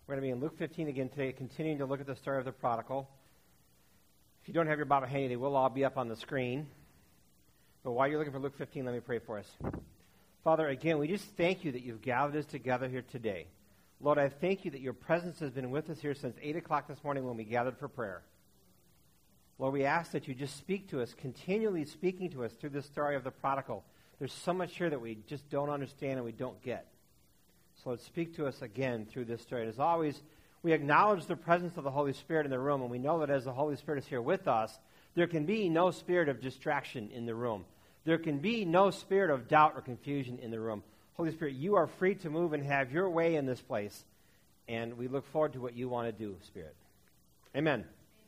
We're going to be in Luke 15 again today, continuing to look at the story of the prodigal. If you don't have your Bible handy, they will all be up on the screen. But while you're looking for Luke 15, let me pray for us. Father, again, we just thank you that you've gathered us together here today. Lord, I thank you that your presence has been with us here since 8 o'clock this morning when we gathered for prayer. Lord, we ask that you just speak to us, continually speaking to us through this story of the prodigal. There's so much here that we just don't understand and we don't get. So Lord, speak to us again through this story. And as always, we acknowledge the presence of the Holy Spirit in the room, and we know that as the Holy Spirit is here with us, there can be no spirit of distraction in the room. There can be no spirit of doubt or confusion in the room. Holy Spirit, you are free to move and have your way in this place, and we look forward to what you want to do, Spirit. Amen.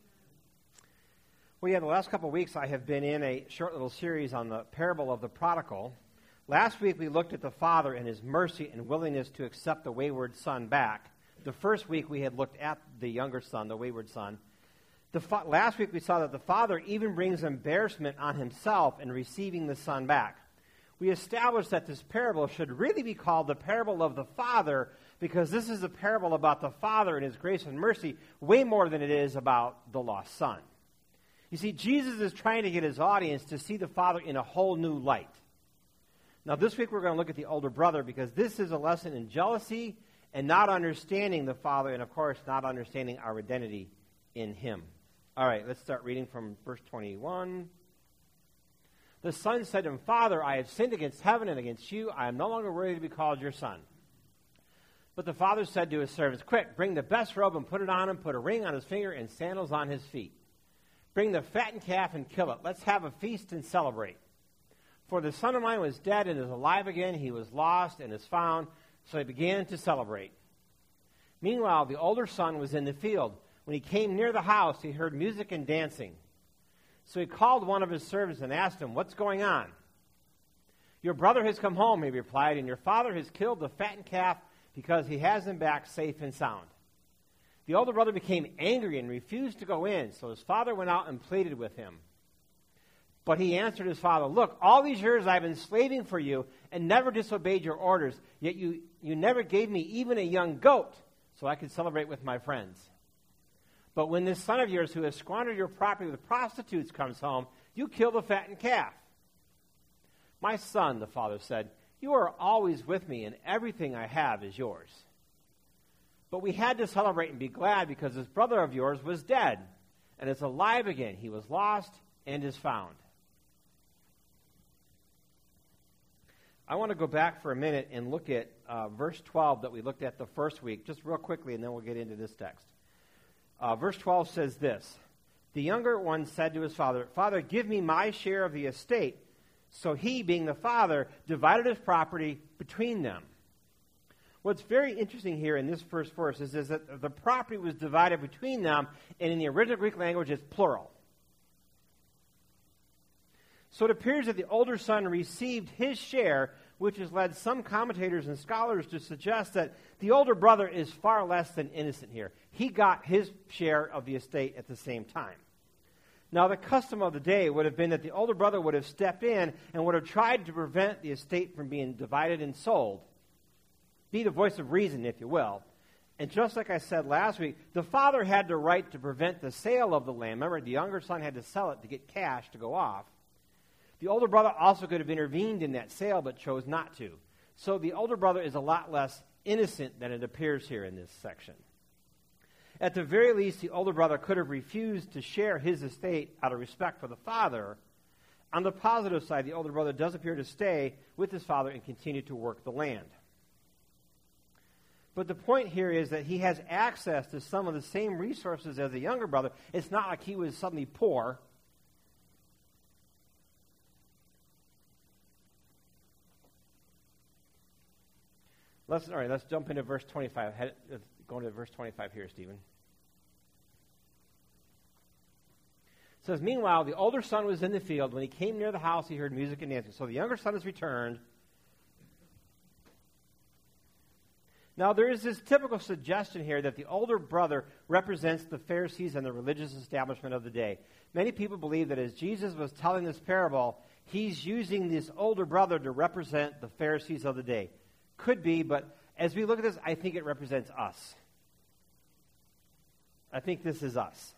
Well, the last couple of weeks I have been in a short little series on the parable of the prodigal. Last week we looked at the father and his mercy and willingness to accept the wayward son back. The first week we had looked at the younger son, the wayward son. Last week we saw that the father even brings embarrassment on himself in receiving the son back. We established that this parable should really be called the parable of the father because this is a parable about the father and his grace and mercy way more than it is about the lost son. You see, Jesus is trying to get his audience to see the father in a whole new light. Now, this week we're going to look at the older brother because this is a lesson in jealousy and not understanding the father and, of course, not understanding our identity in him. All right, let's start reading from verse 21. The son said to him, Father, I have sinned against heaven and against you. I am no longer worthy to be called your son. But the father said to his servants, Quick, bring the best robe and put it on him, put a ring on his finger and sandals on his feet. Bring the fattened calf and kill it. Let's have a feast and celebrate. For the son of mine was dead and is alive again. He was lost and is found. So he began to celebrate. Meanwhile, the older son was in the field. When he came near the house, he heard music and dancing. So he called one of his servants and asked him, What's going on? Your brother has come home, he replied, and your father has killed the fattened calf because he has him back safe and sound. The older brother became angry and refused to go in. So his father went out and pleaded with him. But he answered his father, Look, all these years I've been slaving for you and never disobeyed your orders, yet you never gave me even a young goat so I could celebrate with my friends. But when this son of yours who has squandered your property with prostitutes comes home, you kill the fattened calf. My son, the father said, you are always with me, and everything I have is yours. But we had to celebrate and be glad because this brother of yours was dead and is alive again. He was lost and is found. I want to go back for a minute and look at verse 12 that we looked at the first week, just real quickly, and then we'll get into this text. Verse 12 says this, The younger one said to his father, Father, give me my share of the estate. So he, being the father, divided his property between them. What's very interesting here in this first verse is that the property was divided between them, and in the original Greek language it's plural. So it appears that the older son received his share, which has led some commentators and scholars to suggest that the older brother is far less than innocent here. He got his share of the estate at the same time. Now, the custom of the day would have been that the older brother would have stepped in and would have tried to prevent the estate from being divided and sold. Be the voice of reason, if you will. And just like I said last week, the father had the right to prevent the sale of the land. Remember, the younger son had to sell it to get cash to go off. The older brother also could have intervened in that sale, but chose not to. So the older brother is a lot less innocent than it appears here in this section. At the very least, the older brother could have refused to share his estate out of respect for the father. On the positive side, the older brother does appear to stay with his father and continue to work the land. But the point here is that he has access to some of the same resources as the younger brother. It's not like he was suddenly poor. Let's jump into verse 25. Go into verse 25 here, Stephen. It says, Meanwhile, the older son was in the field. When he came near the house, he heard music and dancing. So the younger son has returned. Now, there is this typical suggestion here that the older brother represents the Pharisees and the religious establishment of the day. Many people believe that as Jesus was telling this parable, he's using this older brother to represent the Pharisees of the day. Could be, but as we look at this, I think it represents us. I think this is us.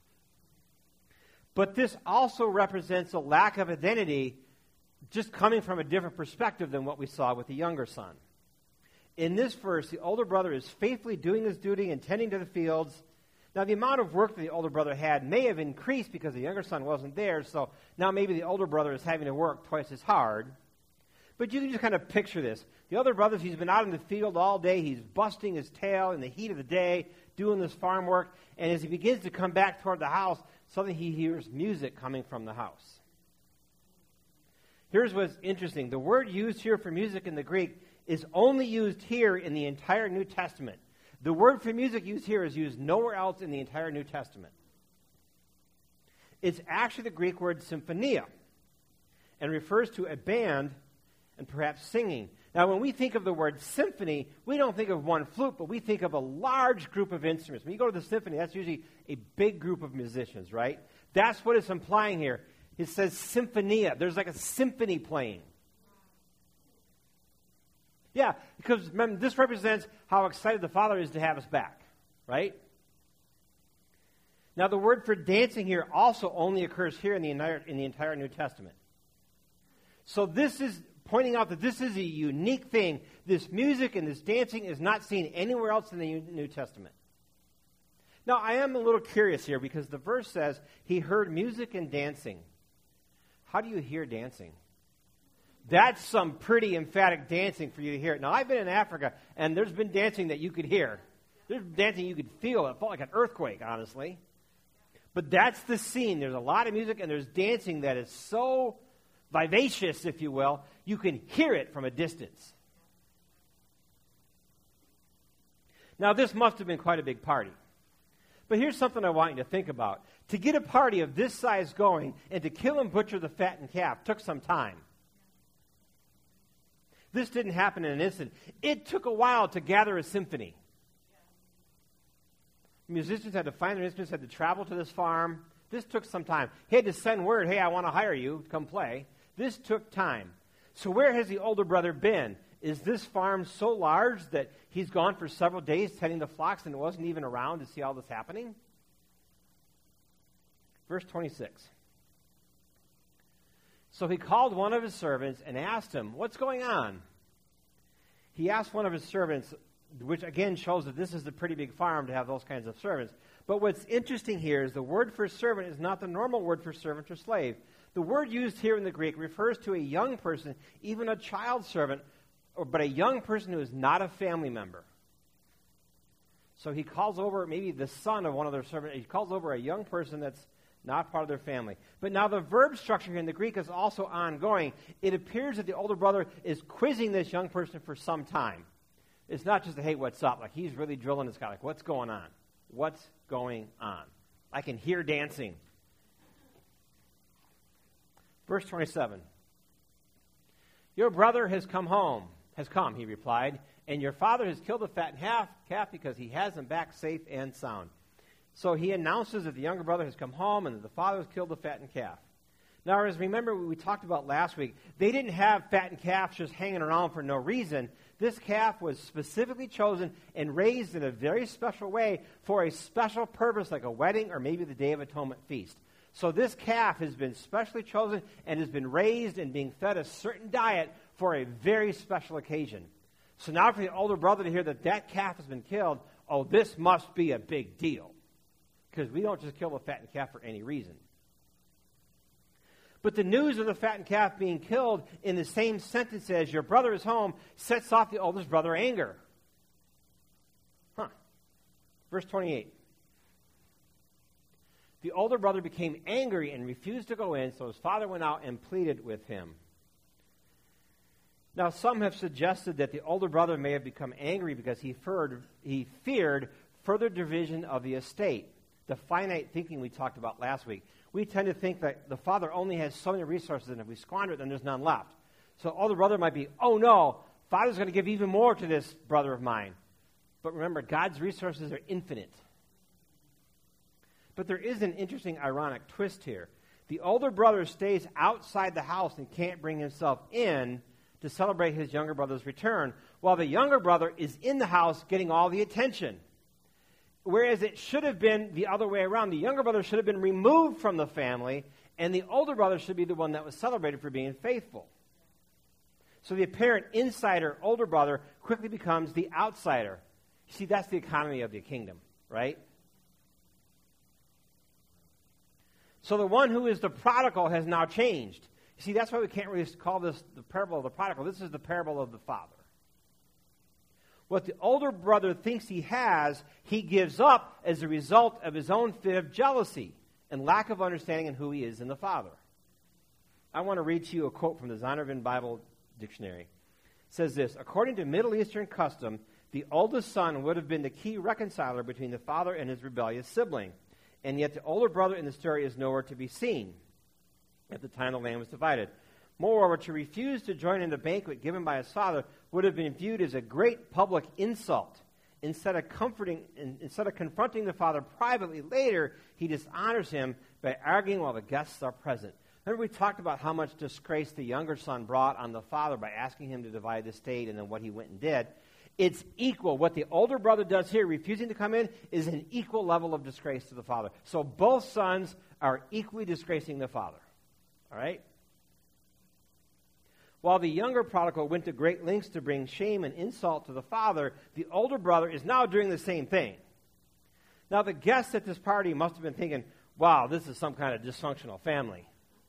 But this also represents a lack of identity just coming from a different perspective than what we saw with the younger son. In this verse, the older brother is faithfully doing his duty and tending to the fields. Now, the amount of work that the older brother had may have increased because the younger son wasn't there, so now maybe the older brother is having to work twice as hard. But you can just kind of picture this. The other brother, he's been out in the field all day. He's busting his tail in the heat of the day, doing this farm work. And as he begins to come back toward the house, suddenly he hears music coming from the house. Here's what's interesting. The word used here for music in the Greek is only used here in the entire New Testament. The word for music used here is used nowhere else in the entire New Testament. It's actually the Greek word symphonia and refers to a band and perhaps singing. Now, when we think of the word symphony, we don't think of one flute, but we think of a large group of instruments. When you go to the symphony, that's usually a big group of musicians, right? That's what it's implying here. It says symphonia. There's like a symphony playing. Yeah, because remember, this represents how excited the Father is to have us back, right? Now, the word for dancing here also only occurs here in the entire New Testament. So this is pointing out that this is a unique thing. This music and this dancing is not seen anywhere else in the New Testament. Now, I am a little curious here because the verse says he heard music and dancing. How do you hear dancing? That's some pretty emphatic dancing for you to hear. Now, I've been in Africa, and there's been dancing that you could hear. There's dancing you could feel. It felt like an earthquake, honestly. But that's the scene. There's a lot of music, and there's dancing that is so vivacious, if you will, you can hear it from a distance. Now, this must have been quite a big party. But here's something I want you to think about. To get a party of this size going and to kill and butcher the fattened calf took some time. This didn't happen in an instant. It took a while to gather a symphony. Musicians had to find their instruments, had to travel to this farm. This took some time. He had to send word, hey, I want to hire you, come play. This took time. So where has the older brother been? Is this farm so large that he's gone for several days tending the flocks and wasn't even around to see all this happening? Verse 26. So he called one of his servants and asked him, what's going on? He asked one of his servants, which again shows that this is a pretty big farm to have those kinds of servants. But what's interesting here is the word for servant is not the normal word for servant or slave. The word used here in the Greek refers to a young person, even a child servant, but a young person who is not a family member. So he calls over maybe the son of one of their servants. He calls over a young person that's not part of their family. But now the verb structure here in the Greek is also ongoing. It appears that the older brother is quizzing this young person for some time. It's not just a, hey, what's up? Like, he's really drilling this guy. Like, what's going on? What's going on? I can hear dancing. Verse 27. Your brother has come, he replied, and your father has killed the fattened calf because he has him back safe and sound. So he announces that the younger brother has come home and that the father has killed the fattened calf. Now, as remember what we talked about last week, they didn't have fattened calves just hanging around for no reason. This calf was specifically chosen and raised in a very special way for a special purpose, like a wedding or maybe the Day of Atonement feast. So this calf has been specially chosen and has been raised and being fed a certain diet for a very special occasion. So now for the older brother to hear that that calf has been killed, oh, this must be a big deal. Because we don't just kill the fattened calf for any reason. But the news of the fattened calf being killed in the same sentence as your brother is home sets off the oldest brother's anger. Verse 28. The older brother became angry and refused to go in, so his father went out and pleaded with him. Now, some have suggested that the older brother may have become angry because he feared further division of the estate. The finite thinking we talked about last week. We tend to think that the father only has so many resources, and if we squander it, then there's none left. So older brother might be, oh no, father's going to give even more to this brother of mine. But remember, God's resources are infinite. But there is an interesting ironic twist here. The older brother stays outside the house and can't bring himself in to celebrate his younger brother's return, while the younger brother is in the house getting all the attention. Whereas it should have been the other way around. The younger brother should have been removed from the family, and the older brother should be the one that was celebrated for being faithful. So the apparent insider, older brother, quickly becomes the outsider. You see, that's the economy of the kingdom, right? So the one who is the prodigal has now changed. You see, that's why we can't really call this the parable of the prodigal. This is the parable of the father. What the older brother thinks he has, he gives up as a result of his own fit of jealousy and lack of understanding in who he is in the father. I want to read to you a quote from the Zondervan Bible Dictionary. It says this: according to Middle Eastern custom, the oldest son would have been the key reconciler between the father and his rebellious sibling, and yet the older brother in the story is nowhere to be seen at the time the land was divided. Moreover, to refuse to join in the banquet given by his father would have been viewed as a great public insult. Instead of confronting the father privately later, he dishonors him by arguing while the guests are present. Remember we talked about how much disgrace the younger son brought on the father by asking him to divide the estate and then what he went and did. It's equal. What the older brother does here, refusing to come in, is an equal level of disgrace to the father. So both sons are equally disgracing the father. All right? While the younger prodigal went to great lengths to bring shame and insult to the father, the older brother is now doing the same thing. Now, the guests at this party must have been thinking, wow, this is some kind of dysfunctional family.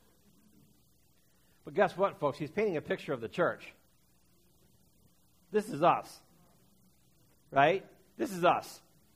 But guess what, folks? He's painting a picture of the church. This is us. Right? This is us.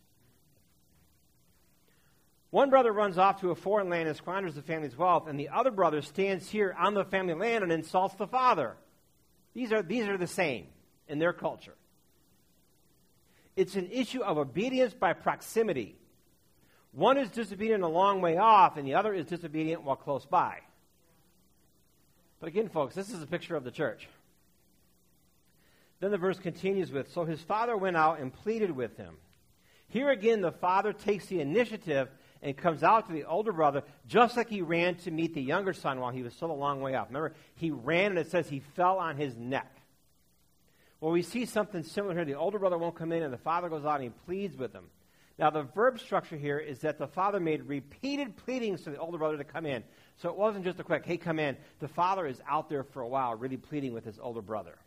One brother runs off to a foreign land and squanders the family's wealth, and the other brother stands here on the family land and insults the father. These are the same in their culture. It's an issue of obedience by proximity. One is disobedient a long way off, and the other is disobedient while close by. But again, folks, this is a picture of the church. Then the verse continues with, so his father went out and pleaded with him. Here again, the father takes the initiative and comes out to the older brother, just like he ran to meet the younger son while he was still a long way off. Remember, he ran, and it says he fell on his neck. Well, we see something similar here. The older brother won't come in, and the father goes out and he pleads with him. Now, the verb structure here is that the father made repeated pleadings to the older brother to come in. So it wasn't just a quick, hey, come in. The father is out there for a while really pleading with his older brother.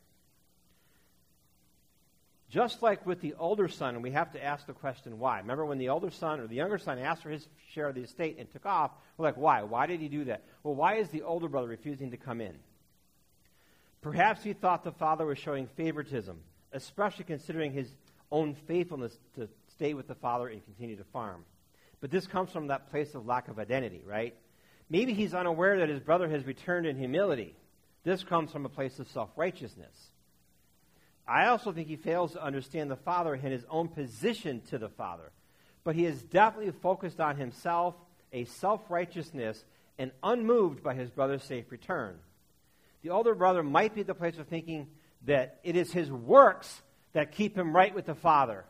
Just like with the older son, we have to ask the question, why? Remember when the older son or the younger son asked for his share of the estate and took off? We're like, why? Why did he do that? Well, why is the older brother refusing to come in? Perhaps he thought the father was showing favoritism, especially considering his own faithfulness to stay with the father and continue to farm. But this comes from that place of lack of identity, right? Maybe he's unaware that his brother has returned in humility. This comes from a place of self-righteousness. I also think he fails to understand the father and his own position to the father. But he is definitely focused on himself, a self-righteousness, and unmoved by his brother's safe return. The older brother might be at the place of thinking that it is his works that keep him right with the father.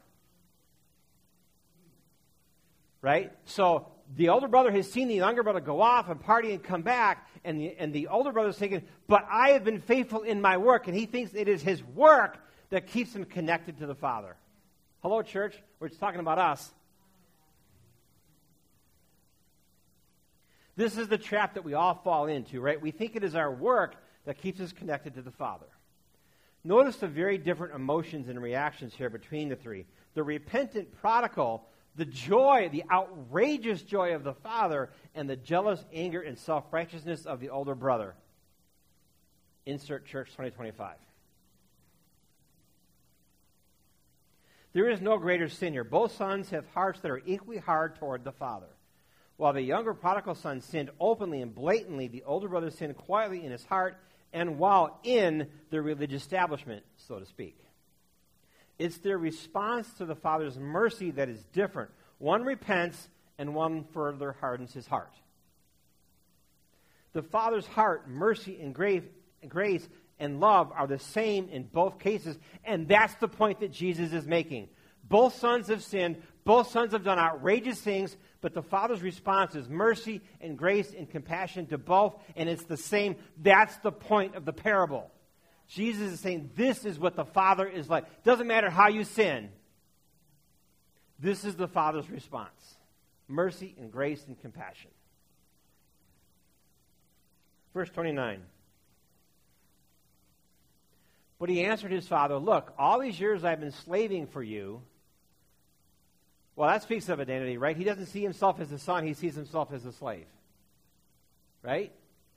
Right? So the older brother has seen the younger brother go off and party and come back, and the older brother is thinking, but I have been faithful in my work, and he thinks it is his work that keeps him connected to the Father. Hello, church. We're just talking about us. This is the trap that we all fall into, right? We think it is our work that keeps us connected to the Father. Notice the very different emotions and reactions here between the three. The repentant prodigal, the joy, the outrageous joy of the father, and the jealous anger and self-righteousness of the older brother. Insert Church 2025. There is no greater sin here. Both sons have hearts that are equally hard toward the father. While the younger prodigal son sinned openly and blatantly, the older brother sinned quietly in his heart and while in the religious establishment, so to speak. It's their response to the father's mercy that is different. One repents and one further hardens his heart. The father's heart, mercy, and grace and love are the same in both cases, and that's the point that Jesus is making. Both sons have sinned, both sons have done outrageous things, but the Father's response is mercy and grace and compassion to both, and it's the same. That's the point of the parable. Jesus is saying this is what the Father is like. Doesn't matter how you sin. This is the Father's response: mercy and grace and compassion. Verse 29. But he answered his father, look, all these years I've been slaving for you. Well, that speaks of identity, right? He doesn't see himself as a son. He sees himself as a slave. Right?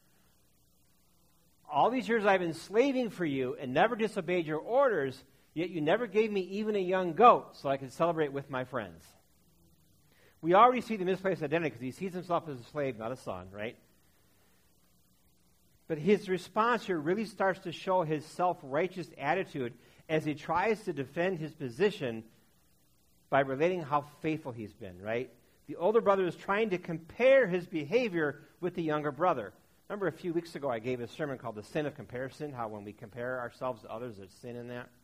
All these years I've been slaving for you and never disobeyed your orders, yet you never gave me even a young goat so I could celebrate with my friends. We already see the misplaced identity because he sees himself as a slave, not a son, right? But his response here really starts to show his self-righteous attitude as he tries to defend his position by relating how faithful he's been, right? The older brother is trying to compare his behavior with the younger brother. Remember a few weeks ago I gave a sermon called The Sin of Comparison, how when we compare ourselves to others, there's sin in that.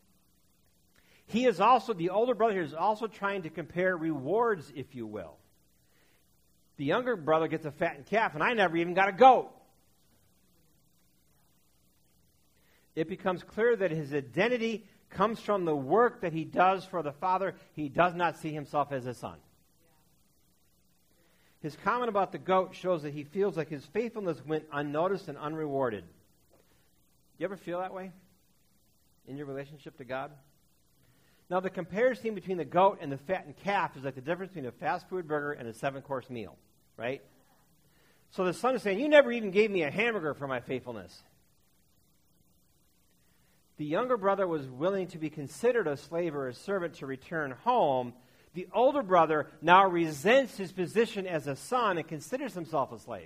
The older brother here is also trying to compare rewards, if you will. The younger brother gets a fattened calf, and I never even got a goat. It becomes clear that his identity comes from the work that he does for the Father. He does not see himself as a son. His comment about the goat shows that he feels like his faithfulness went unnoticed and unrewarded. You ever feel that way in your relationship to God? Now, the comparison between the goat and the fattened calf is like the difference between a fast food burger and a 7-course meal, right? So the son is saying, you never even gave me a hamburger for my faithfulness. The younger brother was willing to be considered a slave or a servant to return home. The older brother now resents his position as a son and considers himself a slave.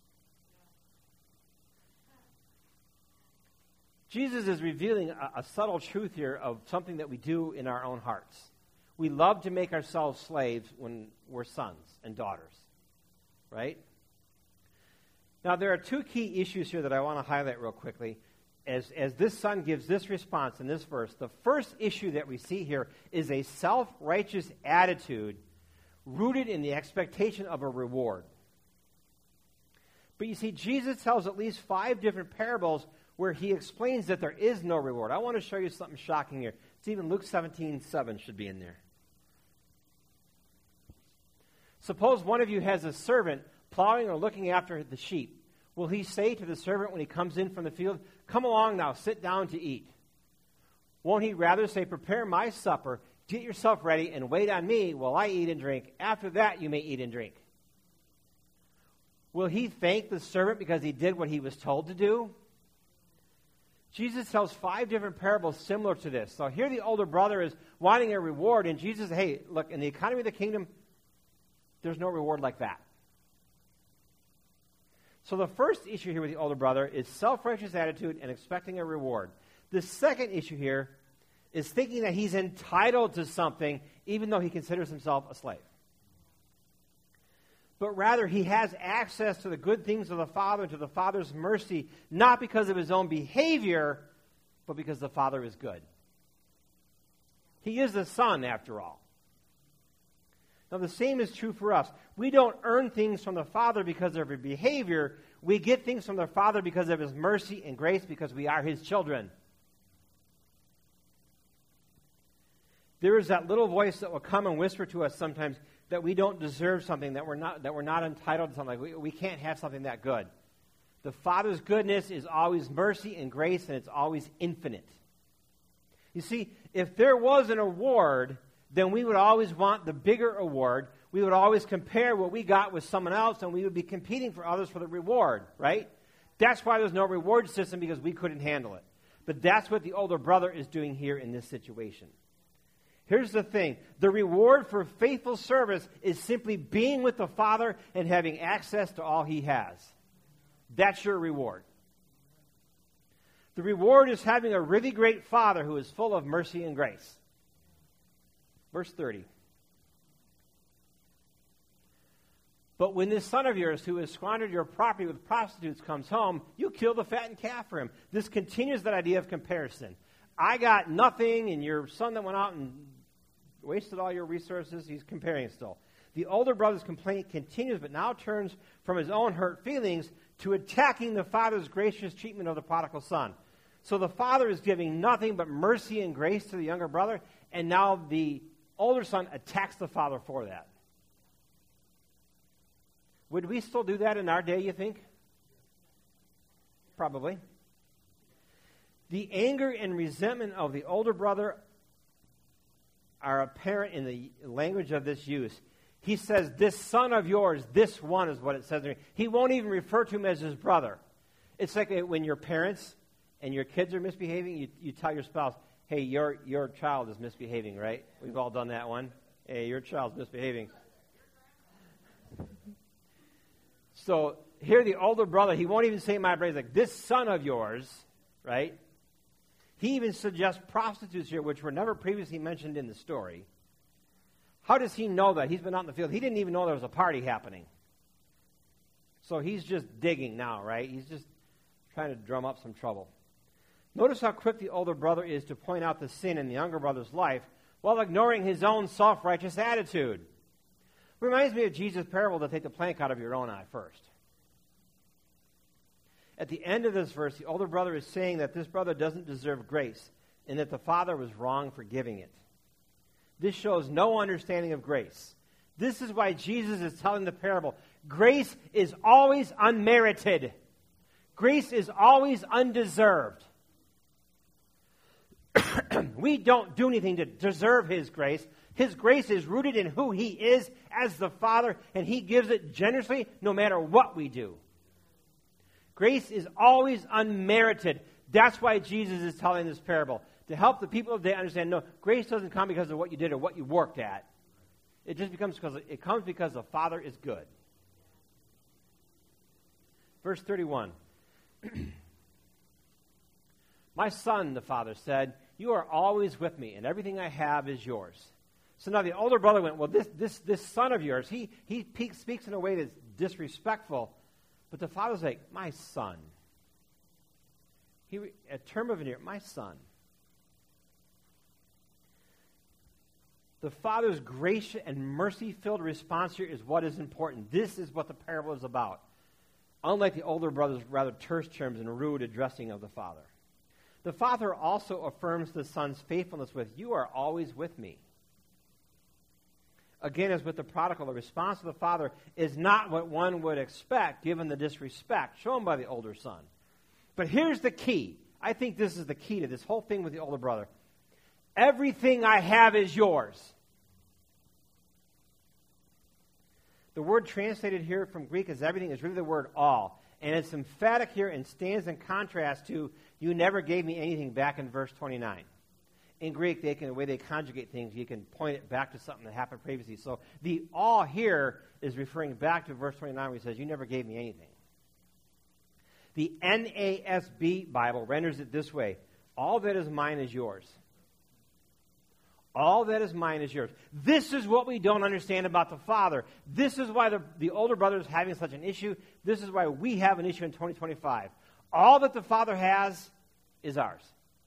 Jesus is revealing a subtle truth here of something that we do in our own hearts. We love to make ourselves slaves when we're sons and daughters, right? Now, there are two key issues here that I want to highlight real quickly. As this son gives this response in this verse, the first issue that we see here is a self-righteous attitude rooted in the expectation of a reward. But you see, Jesus tells at least 5 different parables where he explains that there is no reward. I want to show you something shocking here. It's even Luke 17:7 should be in there. Suppose one of you has a servant plowing or looking after the sheep. Will he say to the servant when he comes in from the field, come along now, sit down to eat? Won't he rather say, prepare my supper, get yourself ready, and wait on me while I eat and drink? After that you may eat and drink. Will he thank the servant because he did what he was told to do? Jesus tells 5 different parables similar to this. So here the older brother is wanting a reward, and Jesus says, hey, look, in the economy of the kingdom, there's no reward like that. So the first issue here with the older brother is self-righteous attitude and expecting a reward. The second issue here is thinking that he's entitled to something even though he considers himself a slave. But rather he has access to the good things of the Father and to the Father's mercy, not because of his own behavior, but because the Father is good. He is the Son, after all. Now, the same is true for us. We don't earn things from the Father because of our behavior. We get things from the Father because of his mercy and grace, because we are his children. There is that little voice that will come and whisper to us sometimes that we don't deserve something, that we're not entitled to something. We can't have something that good. The Father's goodness is always mercy and grace, and it's always infinite. You see, if there was an award, then we would always want the bigger award. We would always compare what we got with someone else, and we would be competing for others for the reward, right? That's why there's no reward system, because we couldn't handle it. But that's what the older brother is doing here in this situation. Here's the thing. The reward for faithful service is simply being with the Father and having access to all he has. That's your reward. The reward is having a really great Father who is full of mercy and grace. Verse 30. But when this son of yours who has squandered your property with prostitutes comes home, you kill the fattened calf for him. This continues that idea of comparison. I got nothing, and your son that went out and wasted all your resources, he's comparing still. The older brother's complaint continues, but now turns from his own hurt feelings to attacking the father's gracious treatment of the prodigal son. So the father is giving nothing but mercy and grace to the younger brother, and now the older son attacks the father for that. Would we still do that in our day, you think? Probably. The anger and resentment of the older brother are apparent in the language of this use. He says, this son of yours, this one is what it says there. He won't even refer to him as his brother. It's like when your parents and your kids are misbehaving, you tell your spouse, hey, your child is misbehaving, right? We've all done that one. Hey, your child's misbehaving. So here the older brother, he won't even say my brother. He's like, this son of yours, right? He even suggests prostitutes here, which were never previously mentioned in the story. How does he know that? He's been out in the field. He didn't even know there was a party happening. So he's just digging now, right? He's just trying to drum up some trouble. Notice how quick the older brother is to point out the sin in the younger brother's life while ignoring his own self-righteous attitude. Reminds me of Jesus' parable to take the plank out of your own eye first. At the end of this verse, the older brother is saying that this brother doesn't deserve grace and that the father was wrong for giving it. This shows no understanding of grace. This is why Jesus is telling the parable. Grace is always unmerited. Grace is always undeserved. We don't do anything to deserve His grace. His grace is rooted in who He is as the Father, and He gives it generously no matter what we do. Grace is always unmerited. That's why Jesus is telling this parable. To help the people of the day understand, no, grace doesn't come because of what you did or what you worked at. It just comes because the Father is good. Verse 31. My son, the father said, you are always with me, and everything I have is yours. So now the older brother went, well, this son of yours, he speaks in a way that's disrespectful. But the father's like, my son. A term of endearment, my son. The father's gracious and mercy-filled response here is what is important. This is what the parable is about. Unlike the older brother's rather terse terms and rude addressing of the father. The father also affirms the son's faithfulness with, you are always with me. Again, as with the prodigal, the response of the father is not what one would expect given the disrespect shown by the older son. But here's the key. I think this is the key to this whole thing with the older brother. Everything I have is yours. The word translated here from Greek as everything is really the word all. And it's emphatic here and stands in contrast to, you never gave me anything back in verse 29. In Greek, the way they conjugate things, you can point it back to something that happened previously. So the all here is referring back to verse 29 where he says, you never gave me anything. The NASB Bible renders it this way, all that is mine is yours. All that is mine is yours. This is what we don't understand about the Father. This is why the older brother is having such an issue. This is why we have an issue in 2025. All that the Father has is ours.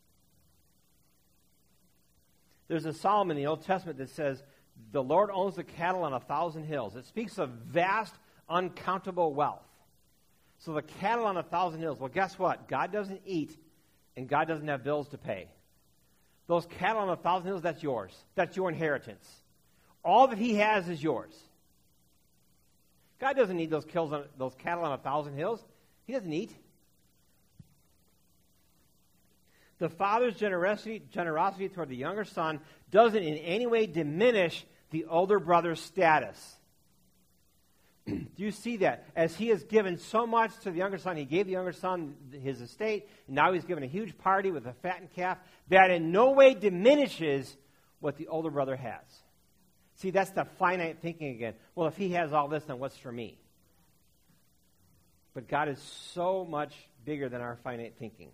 There's a psalm in the Old Testament that says, the Lord owns the cattle on 1,000 hills. It speaks of vast, uncountable wealth. So the cattle on 1,000 hills. Well, guess what? God doesn't eat, and God doesn't have bills to pay. Those cattle on 1,000 hills, that's yours. That's your inheritance. All that He has is yours. God doesn't need those cattle on 1,000 hills. He doesn't eat. The father's generosity toward the younger son doesn't in any way diminish the older brother's status. Do you see that? As he has given so much to the younger son, he gave the younger son his estate, and now he's given a huge party with a fattened calf, that in no way diminishes what the older brother has. See, that's the finite thinking again. Well, if he has all this, then what's for me? But God is so much bigger than our finite thinking.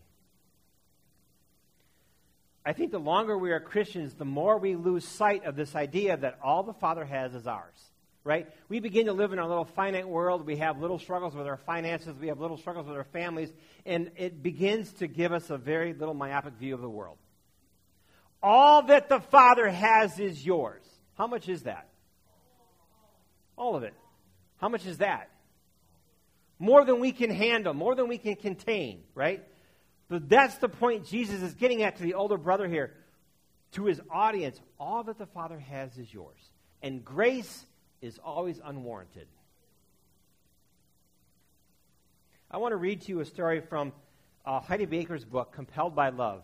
I think the longer we are Christians, the more we lose sight of this idea that all the Father has is ours. Right? We begin to live in our little finite world. We have little struggles with our finances. We have little struggles with our families. And it begins to give us a very little myopic view of the world. All that the Father has is yours. How much is that? All of it. How much is that? More than we can handle, more than we can contain, right? But that's the point Jesus is getting at to the older brother here. To his audience, all that the Father has is yours. And grace is always unwarranted. I want to read to you a story from Heidi Baker's book, Compelled by Love.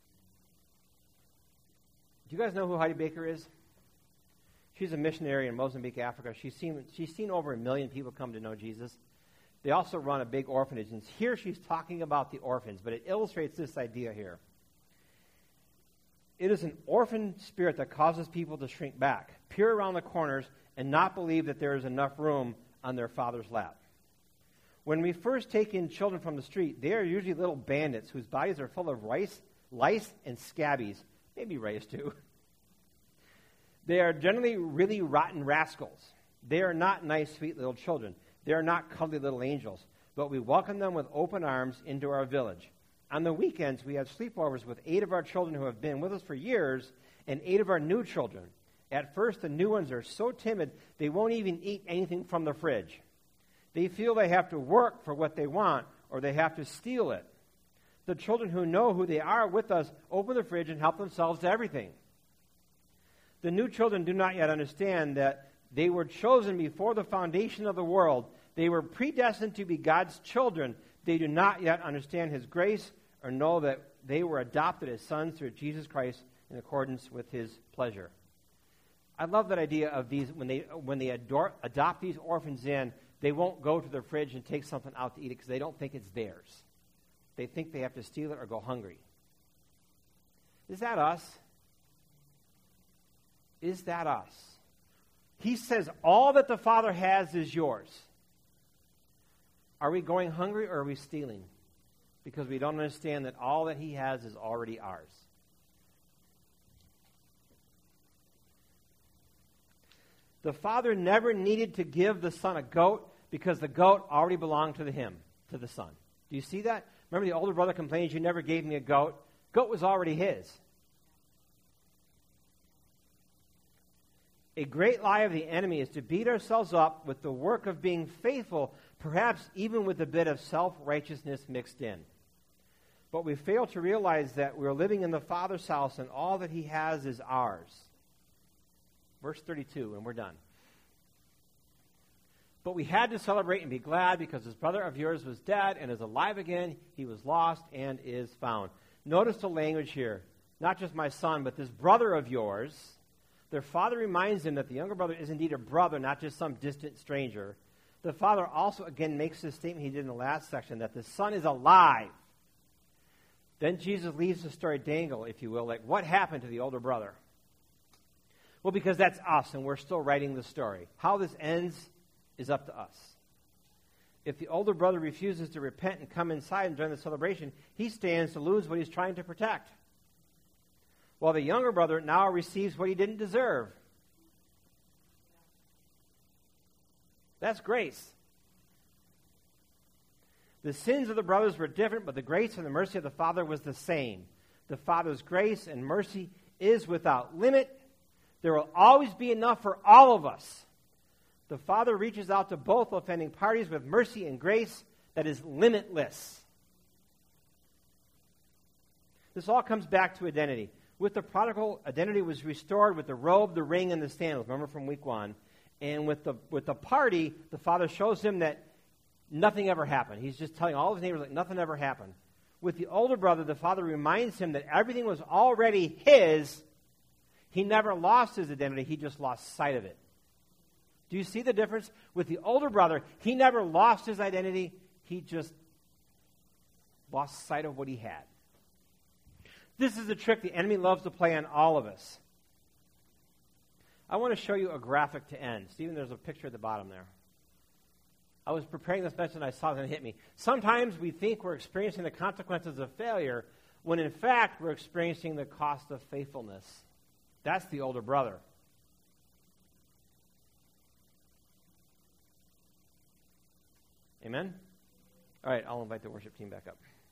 Do you guys know who Heidi Baker is? She's a missionary in Mozambique, Africa. She's seen over 1 million people come to know Jesus. They also run a big orphanage. And here she's talking about the orphans, but it illustrates this idea here. It is an orphan spirit that causes people to shrink back, peer around the corners, and not believe that there is enough room on their father's lap. When we first take in children from the street, they are usually little bandits whose bodies are full of lice and scabies, maybe rays too. They are generally really rotten rascals. They are not nice, sweet little children. They are not cuddly little angels, but we welcome them with open arms into our village. On the weekends, we have sleepovers with 8 of our children who have been with us for years and 8 of our new children. At first, the new ones are so timid they won't even eat anything from the fridge. They feel they have to work for what they want or they have to steal it. The children who know who they are with us open the fridge and help themselves to everything. The new children do not yet understand that they were chosen before the foundation of the world. They were predestined to be God's children. They do not yet understand His grace or know that they were adopted as sons through Jesus Christ in accordance with His pleasure. I love that idea of these, when they adopt these orphans in, they won't go to the fridge and take something out to eat it because they don't think it's theirs. They think they have to steal it or go hungry. Is that us? Is that us? He says, all that the Father has is yours. Are we going hungry or are we stealing? Because we don't understand that all that He has is already ours. The Father never needed to give the Son a goat because the goat already belonged to Him, to the Son. Do you see that? Remember the older brother complains, you never gave me a goat. Goat was already his. A great lie of the enemy is to beat ourselves up with the work of being faithful, perhaps even with a bit of self-righteousness mixed in. But we fail to realize that we're living in the Father's house and all that He has is ours. Verse 32, and we're done. But we had to celebrate and be glad because this brother of yours was dead and is alive again. He was lost and is found. Notice the language here. Not just my son, but this brother of yours. Their father reminds them that the younger brother is indeed a brother, not just some distant stranger. The father also again makes this statement he did in the last section, that the son is alive. Then Jesus leaves the story dangle, if you will, like what happened to the older brother? Well, because that's us, and we're still writing the story. How this ends is up to us. If the older brother refuses to repent and come inside and join the celebration, he stands to lose what he's trying to protect. While the younger brother now receives what he didn't deserve. That's grace. The sins of the brothers were different, but the grace and the mercy of the Father was the same. The Father's grace and mercy is without limit. There will always be enough for all of us. The Father reaches out to both offending parties with mercy and grace that is limitless. This all comes back to identity. With the prodigal, identity was restored with the robe, the ring, and the sandals. Remember from week 1. And with the party, the Father shows him that nothing ever happened. He's just telling all his neighbors like nothing ever happened. With the older brother, the Father reminds him that everything was already his. He never lost his identity. He just lost sight of it. Do you see the difference? With the older brother, he never lost his identity. He just lost sight of what he had. This is a trick the enemy loves to play on all of us. I want to show you a graphic to end. Stephen, there's a picture at the bottom there. I was preparing this message and I saw it hit me. Sometimes we think we're experiencing the consequences of failure when in fact we're experiencing the cost of faithfulness. That's the older brother. Amen? All right, I'll invite the worship team back up.